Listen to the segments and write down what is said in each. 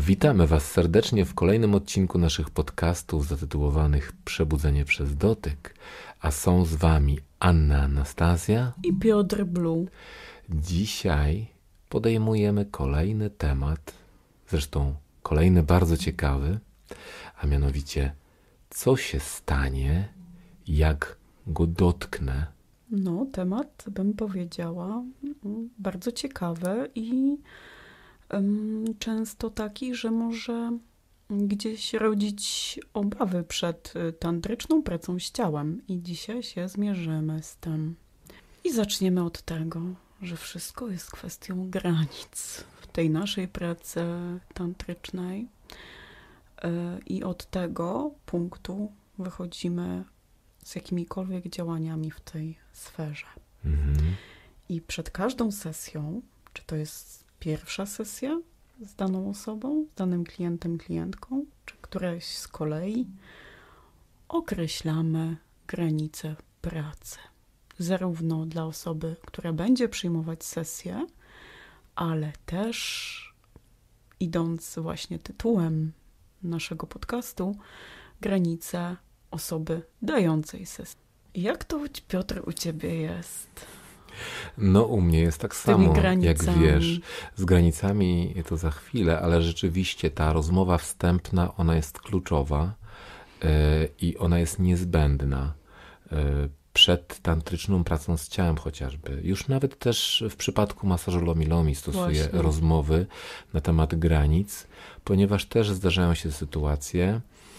Witamy Was serdecznie w kolejnym odcinku naszych podcastów zatytułowanych Przebudzenie przez dotyk, a są z Wami Anna Anastazja i Piotr Blue. Dzisiaj podejmujemy kolejny temat, zresztą kolejny bardzo ciekawy, a mianowicie co się stanie, jak go dotknę. No, temat, bym powiedziała, bardzo ciekawy i często taki, że może gdzieś rodzić obawy przed tantryczną pracą z ciałem. I dzisiaj się zmierzymy z tym. I zaczniemy od tego, że wszystko jest kwestią granic w tej naszej pracy tantrycznej. I od tego punktu wychodzimy z jakimikolwiek działaniami w tej sferze. I przed każdą sesją, czy to jest pierwsza sesja z daną osobą, z danym klientem, klientką, czy któraś z kolei, określamy granice pracy. Zarówno dla osoby, która będzie przyjmować sesję, ale też idąc właśnie tytułem naszego podcastu, granice osoby dającej sesję. Jak to, Piotr, u Ciebie jest? No u mnie jest tak samo, jak wiesz, z granicami to za chwilę, ale rzeczywiście ta rozmowa wstępna, ona jest kluczowa i ona jest niezbędna przed tantryczną pracą z ciałem chociażby. Już nawet też w przypadku masażu Lomi stosuję rozmowy na temat granic, ponieważ też zdarzają się sytuacje,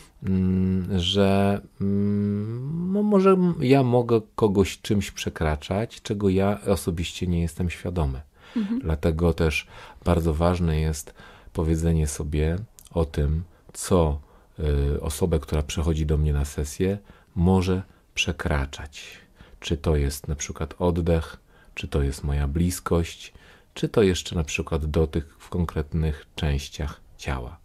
że może ja mogę kogoś czymś przekraczać, czego ja osobiście nie jestem świadomy. Dlatego też bardzo ważne jest powiedzenie sobie o tym, co osobę, która przychodzi do mnie na sesję, może przekraczać. Czy to jest na przykład oddech, czy to jest moja bliskość, czy to jeszcze na przykład dotyk w konkretnych częściach ciała.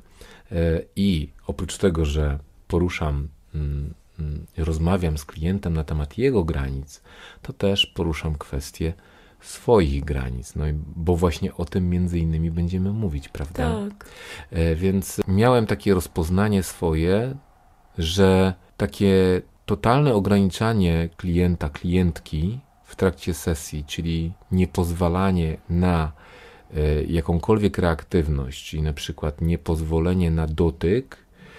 I oprócz tego, że poruszam, rozmawiam z klientem na temat jego granic, to też poruszam kwestię swoich granic, bo właśnie o tym między innymi będziemy mówić, prawda? Tak. Więc miałem takie rozpoznanie swoje, że takie totalne ograniczanie klienta, klientki w trakcie sesji, czyli niepozwalanie na jakąkolwiek reaktywność, czyli na przykład niepozwolenie na dotyk,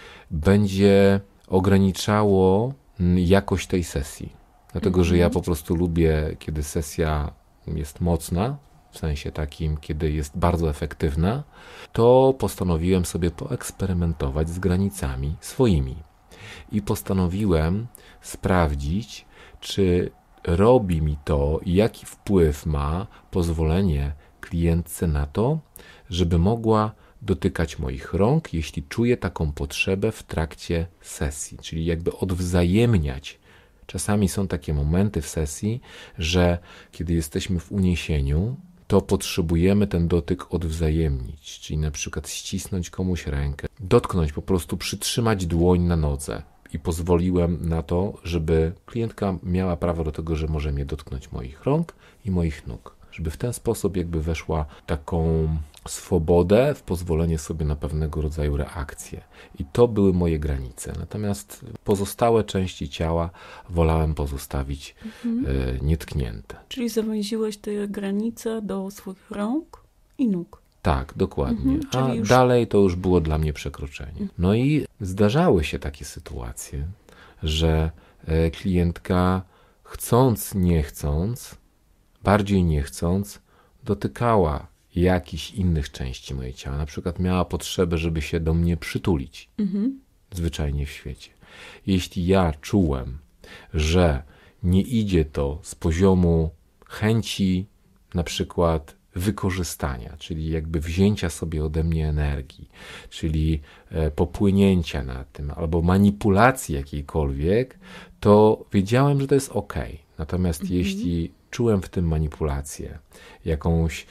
będzie ograniczało jakość tej sesji. Dlatego, że ja po prostu lubię, kiedy sesja jest mocna, w sensie takim, kiedy jest bardzo efektywna, to postanowiłem sobie poeksperymentować z granicami swoimi. I postanowiłem sprawdzić, czy robi mi to i jaki wpływ ma pozwolenie klientce na to, żeby mogła dotykać moich rąk, jeśli czuję taką potrzebę w trakcie sesji, czyli jakby odwzajemniać. Czasami są takie momenty w sesji, że kiedy jesteśmy w uniesieniu, to potrzebujemy ten dotyk odwzajemnić, czyli na przykład ścisnąć komuś rękę, dotknąć, po prostu przytrzymać dłoń na nodze i pozwoliłem na to, żeby klientka miała prawo do tego, że może mnie dotknąć moich rąk i moich nóg. Żeby w ten sposób jakby weszła taką swobodę w pozwolenie sobie na pewnego rodzaju reakcje. I to były moje granice. Natomiast pozostałe części ciała wolałem pozostawić nietknięte. Czyli zawęziłeś te granice do swoich rąk i nóg. Tak, dokładnie. A dalej to już było dla mnie przekroczenie. No i zdarzały się takie sytuacje, że klientka chcąc, nie chcąc, bardziej nie chcąc, dotykała jakichś innych części mojego ciała. Na przykład miała potrzebę, żeby się do mnie przytulić. Zwyczajnie w świecie. Jeśli ja czułem, że nie idzie to z poziomu chęci na przykład wykorzystania, czyli jakby wzięcia sobie ode mnie energii, czyli popłynięcia na tym, albo manipulacji jakiejkolwiek, to wiedziałem, że to jest okej. Natomiast jeśli czułem w tym manipulację, jakąś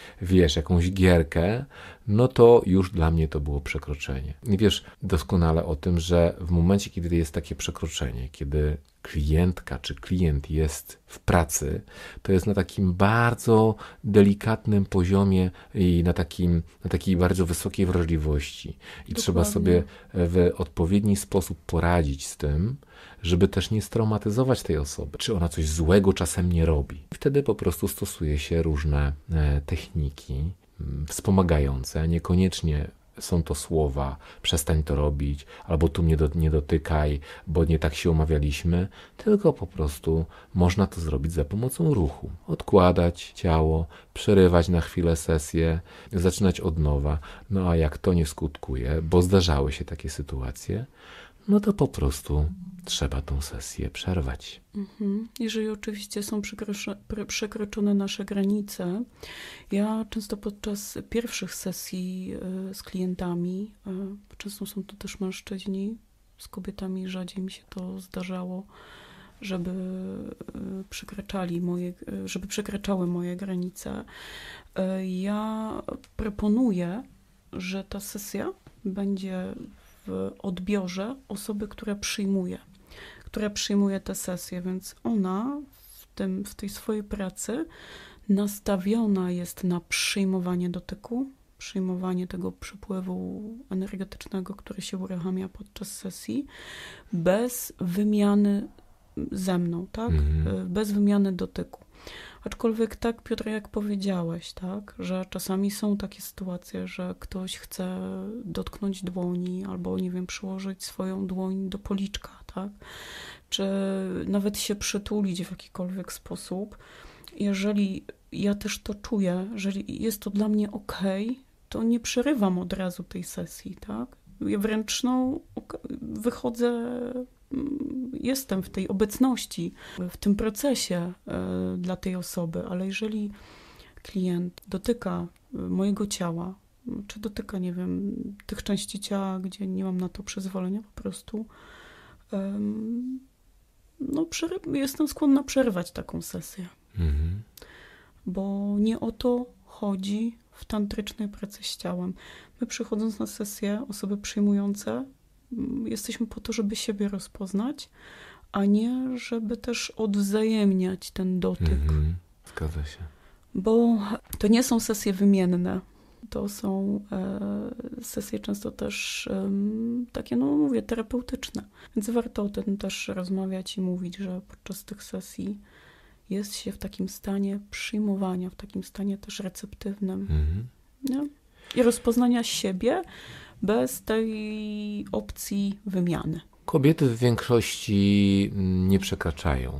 gierkę, no to już dla mnie to było przekroczenie. I wiesz doskonale o tym, że w momencie, kiedy jest takie przekroczenie, kiedy klientka czy klient jest w pracy, to jest na takim bardzo delikatnym poziomie i na takiej bardzo wysokiej wrażliwości. I Dokładnie. trzeba sobie w odpowiedni sposób poradzić z tym, żeby też nie straumatyzować tej osoby, czy ona coś złego czasem nie robi. Wtedy po prostu stosuje się różne techniki wspomagające, niekoniecznie są to słowa, przestań to robić, albo tu mnie nie dotykaj, bo nie tak się umawialiśmy, tylko po prostu można to zrobić za pomocą ruchu. Odkładać ciało, przerywać na chwilę sesję, zaczynać od nowa. No a jak to nie skutkuje, bo zdarzały się takie sytuacje, no to po prostu trzeba tą sesję przerwać. Jeżeli oczywiście są przekroczone nasze granice, ja często podczas pierwszych sesji z klientami, często są to też mężczyźni, z kobietami rzadziej mi się to zdarzało, żeby przekraczały moje granice. Ja proponuję, że ta sesja będzie w odbiorze osoby, która przyjmuje tę sesję, więc ona w tej swojej pracy nastawiona jest na przyjmowanie dotyku, przyjmowanie tego przepływu energetycznego, który się uruchamia podczas sesji, bez wymiany ze mną, tak? Bez wymiany dotyku. Aczkolwiek tak, Piotr, jak powiedziałeś, tak, że czasami są takie sytuacje, że ktoś chce dotknąć dłoni albo, nie wiem, przyłożyć swoją dłoń do policzka, tak, czy nawet się przytulić w jakikolwiek sposób. Jeżeli ja też to czuję, że jest to dla mnie okej, to nie przerywam od razu tej sesji, tak. Ja wręcz wychodzę, jestem w tej obecności, w tym procesie dla tej osoby, ale jeżeli klient dotyka mojego ciała, czy dotyka, nie wiem, tych części ciała, gdzie nie mam na to przyzwolenia, po prostu jestem skłonna przerwać taką sesję. Bo nie o to chodzi w tantrycznej pracy z ciałem. My, przychodząc na sesję, osoby przyjmujące, jesteśmy po to, żeby siebie rozpoznać, a nie żeby też odwzajemniać ten dotyk. Zgadza się. Bo to nie są sesje wymienne. To są sesje często też takie, mówię, terapeutyczne. Więc warto o tym też rozmawiać i mówić, że podczas tych sesji jest się w takim stanie przyjmowania, w takim stanie też receptywnym. Nie? I rozpoznania siebie bez tej opcji wymiany. Kobiety w większości nie przekraczają.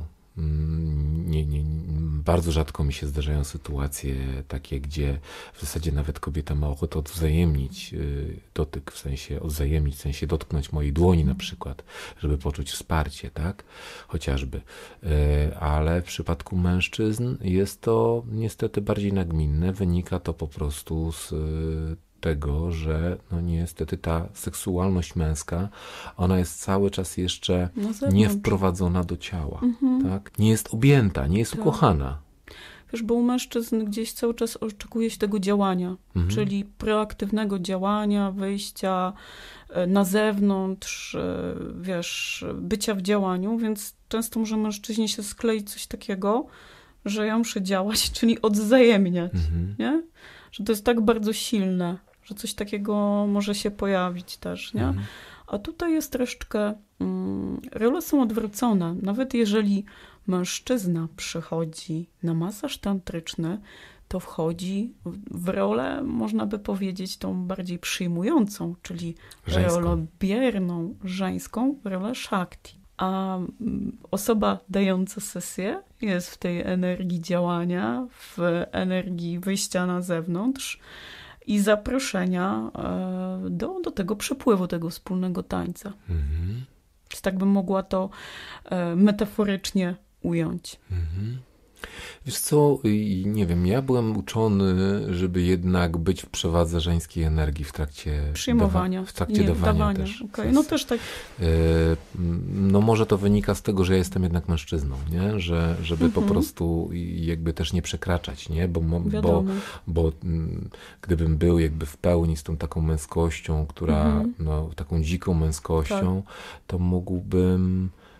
Bardzo rzadko mi się zdarzają sytuacje takie, gdzie w zasadzie nawet kobieta ma ochotę odwzajemnić dotyk, w sensie dotknąć mojej dłoni na przykład, żeby poczuć wsparcie, tak? Chociażby. Ale w przypadku mężczyzn jest to niestety bardziej nagminne. Wynika to po prostu z tego, że niestety ta seksualność męska, ona jest cały czas jeszcze nie wprowadzona do ciała, tak? Nie jest objęta, nie jest ukochana. Wiesz, bo u mężczyzn gdzieś cały czas oczekuje się tego działania, czyli proaktywnego działania, wyjścia na zewnątrz, wiesz, bycia w działaniu, więc często może mężczyźnie się skleić coś takiego, że ja muszę działać, czyli odwzajemniać, nie? Że to jest tak bardzo silne, że coś takiego może się pojawić też, nie? A tutaj jest troszeczkę, role są odwrócone. Nawet jeżeli mężczyzna przychodzi na masaż tantryczny, to wchodzi w rolę, można by powiedzieć, tą bardziej przyjmującą, czyli rolę bierną, żeńską, rolę Shakti. A osoba dająca sesję jest w tej energii działania, w energii wyjścia na zewnątrz i zaproszenia do tego przepływu, tego wspólnego tańca. Więc tak bym mogła to metaforycznie ująć. Wiesz co, nie wiem, ja byłem uczony, żeby jednak być w przewadze żeńskiej energii w trakcie przyjmowania, dawania też. Okay. No też tak. Może to wynika z tego, że ja jestem jednak mężczyzną, nie? Żeby po prostu jakby też nie przekraczać, nie? Bo gdybym był jakby w pełni z tą taką męskością, która, taką dziką męskością, to mógłbym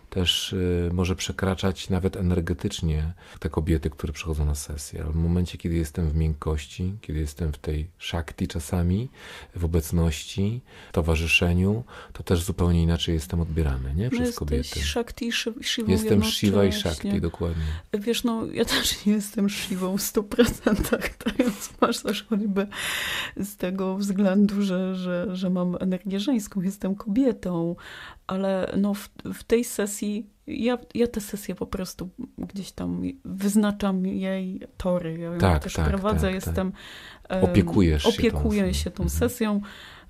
też może przekraczać nawet energetycznie te kobiety, które przychodzą na sesję. Ale w momencie, kiedy jestem w miękkości, kiedy jestem w tej szakti czasami, w obecności, w towarzyszeniu, to też zupełnie inaczej jestem odbierany, nie? Przez kobiety. Shakti i Shivą Jestem Shiva i Shakti, dokładnie. Wiesz, ja też nie jestem Shivą w 100%, dając masaż choćby z tego względu, że mam energię żeńską, jestem kobietą, ale w tej sesji, ja tę sesję po prostu gdzieś tam wyznaczam jej tory, ja ją też prowadzę, jestem... Opiekuję się tą sesją,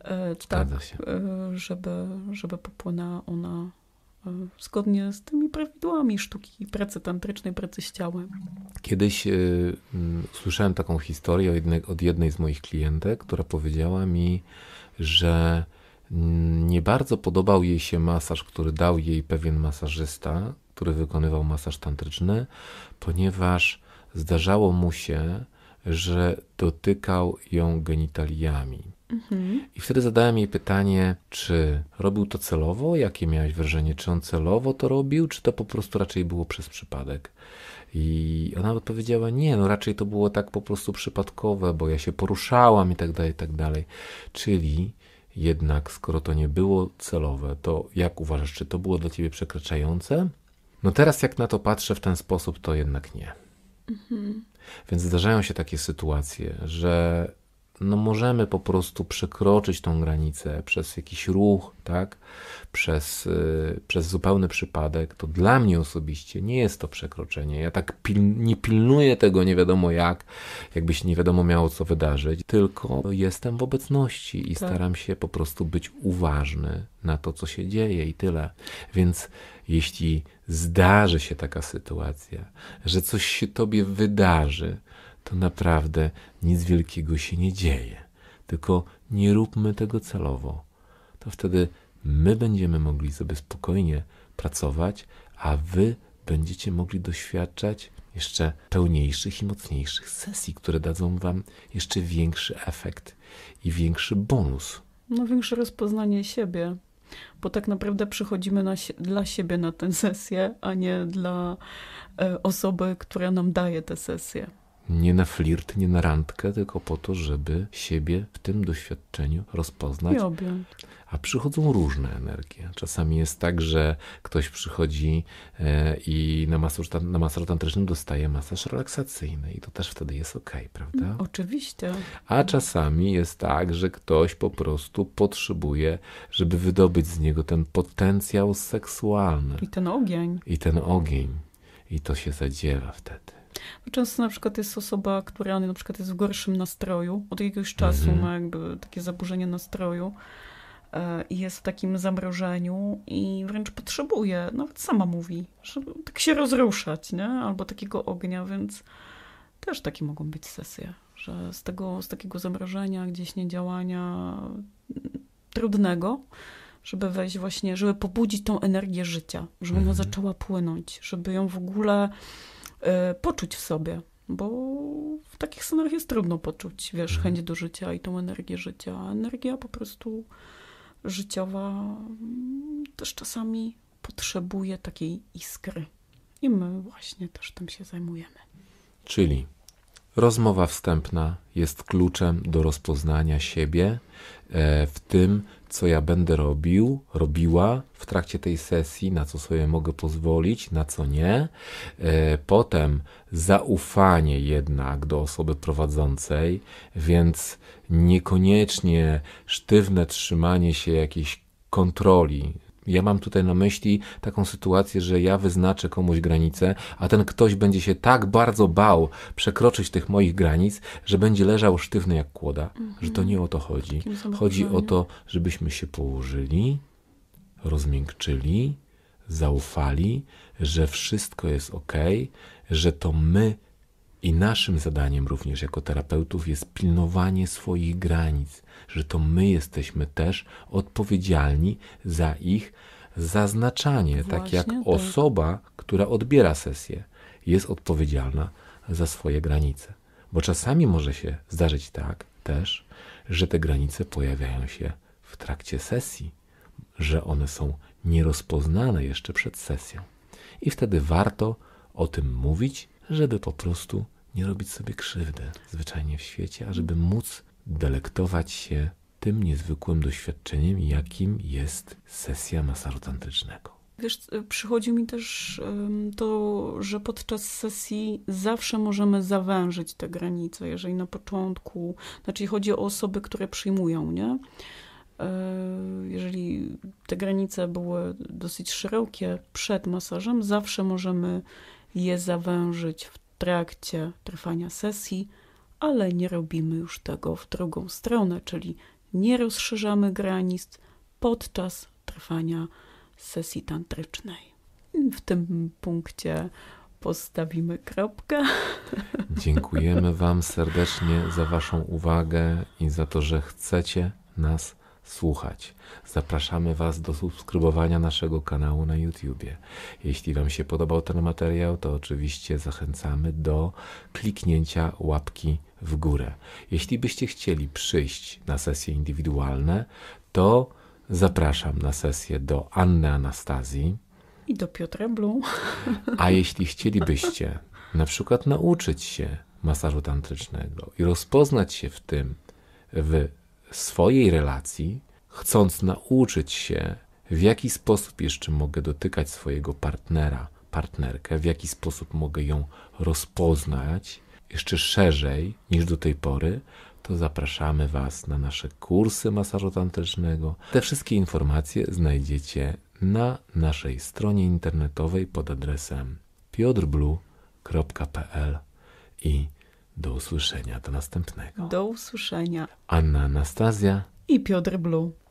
żeby popłynęła ona zgodnie z tymi prawidłami sztuki pracy tantrycznej, pracy z ciałem. Kiedyś usłyszałem taką historię od jednej z moich klientek, która powiedziała mi, że nie bardzo podobał jej się masaż, który dał jej pewien masażysta, który wykonywał masaż tantryczny, ponieważ zdarzało mu się, że dotykał ją genitaliami. I wtedy zadałem jej pytanie, czy robił to celowo? Jakie miałeś wrażenie? Czy on celowo to robił, czy to po prostu raczej było przez przypadek? I ona odpowiedziała, nie, raczej to było tak po prostu przypadkowe, bo ja się poruszałam i tak dalej, i tak dalej. Czyli jednak, skoro to nie było celowe, to jak uważasz, czy to było dla ciebie przekraczające? Teraz jak na to patrzę w ten sposób, to jednak nie. Więc zdarzają się takie sytuacje, że możemy po prostu przekroczyć tą granicę przez jakiś ruch, tak? Przez zupełny przypadek. To dla mnie osobiście nie jest to przekroczenie. Ja tak nie pilnuję tego nie wiadomo jakby się nie wiadomo miało co wydarzyć, tylko jestem w obecności i staram się po prostu być uważny na to, co się dzieje i tyle. Więc jeśli zdarzy się taka sytuacja, że coś się tobie wydarzy, to naprawdę nic wielkiego się nie dzieje. Tylko nie róbmy tego celowo. To wtedy my będziemy mogli sobie spokojnie pracować, a wy będziecie mogli doświadczać jeszcze pełniejszych i mocniejszych sesji, które dadzą wam jeszcze większy efekt i większy bonus. Większe rozpoznanie siebie. Bo tak naprawdę przychodzimy dla siebie na tę sesję, a nie dla osoby, która nam daje tę sesję. Nie na flirt, nie na randkę, tylko po to, żeby siebie w tym doświadczeniu rozpoznać. I objąć. A przychodzą różne energie. Czasami jest tak, że ktoś przychodzi i na masażu tantrycznym dostaje masaż relaksacyjny i to też wtedy jest okej, prawda? Oczywiście. A czasami jest tak, że ktoś po prostu potrzebuje, żeby wydobyć z niego ten potencjał seksualny. I ten ogień. I to się zadziewa wtedy. Często na przykład jest osoba, która na przykład jest w gorszym nastroju, od jakiegoś czasu ma jakby takie zaburzenie nastroju i jest w takim zamrożeniu i wręcz potrzebuje, nawet sama mówi, żeby tak się rozruszać, nie? Albo takiego ognia, więc też takie mogą być sesje, że z takiego zamrożenia, gdzieś niedziałania trudnego, żeby wejść właśnie, żeby pobudzić tą energię życia, żeby ona zaczęła płynąć, żeby ją w ogóle poczuć w sobie, bo w takich scenach jest trudno poczuć, chęć do życia i tą energię życia. A energia po prostu życiowa też czasami potrzebuje takiej iskry. I my właśnie też tym się zajmujemy. Czyli rozmowa wstępna jest kluczem do rozpoznania siebie w tym, co ja będę robiła w trakcie tej sesji, na co sobie mogę pozwolić, na co nie. Potem zaufanie jednak do osoby prowadzącej, więc niekoniecznie sztywne trzymanie się jakiejś kontroli. Ja mam tutaj na myśli taką sytuację, że ja wyznaczę komuś granicę, a ten ktoś będzie się tak bardzo bał przekroczyć tych moich granic, że będzie leżał sztywny jak kłoda, że to nie o to chodzi. Chodzi o to, żebyśmy się położyli, rozmiękczyli, zaufali, że wszystko jest okej, że to my i naszym zadaniem również jako terapeutów jest pilnowanie swoich granic, że to my jesteśmy też odpowiedzialni za ich zaznaczanie, tak jak osoba, która odbiera sesję, jest odpowiedzialna za swoje granice. Bo czasami może się zdarzyć tak też, że te granice pojawiają się w trakcie sesji, że one są nierozpoznane jeszcze przed sesją. I wtedy warto o tym mówić, żeby po prostu nie robić sobie krzywdy zwyczajnie w świecie, a żeby móc delektować się tym niezwykłym doświadczeniem, jakim jest sesja masażu tantrycznego. Wiesz, przychodzi mi też to, że podczas sesji zawsze możemy zawężyć te granice, jeżeli na początku, znaczy chodzi o osoby, które przyjmują, nie? Jeżeli te granice były dosyć szerokie przed masażem, zawsze możemy je zawężyć w trakcie trwania sesji, ale nie robimy już tego w drugą stronę, czyli nie rozszerzamy granic podczas trwania sesji tantrycznej. W tym punkcie postawimy kropkę. Dziękujemy Wam serdecznie za Waszą uwagę i za to, że chcecie nas słuchać. Zapraszamy Was do subskrybowania naszego kanału na YouTubie. Jeśli Wam się podobał ten materiał, to oczywiście zachęcamy do kliknięcia łapki w górę. Jeśli byście chcieli przyjść na sesje indywidualne, to zapraszam na sesję do Anny Anastazji i do Piotra Blue. A jeśli chcielibyście na przykład nauczyć się masażu tantrycznego i rozpoznać się w tym w swojej relacji, chcąc nauczyć się, w jaki sposób jeszcze mogę dotykać swojego partnera, partnerkę, w jaki sposób mogę ją rozpoznać jeszcze szerzej niż do tej pory, to zapraszamy Was na nasze kursy masażu tantrycznego. Te wszystkie informacje znajdziecie na naszej stronie internetowej pod adresem piotrblue.pl i do usłyszenia, do następnego. Do usłyszenia. Anna Anastazja i Piotr Blue.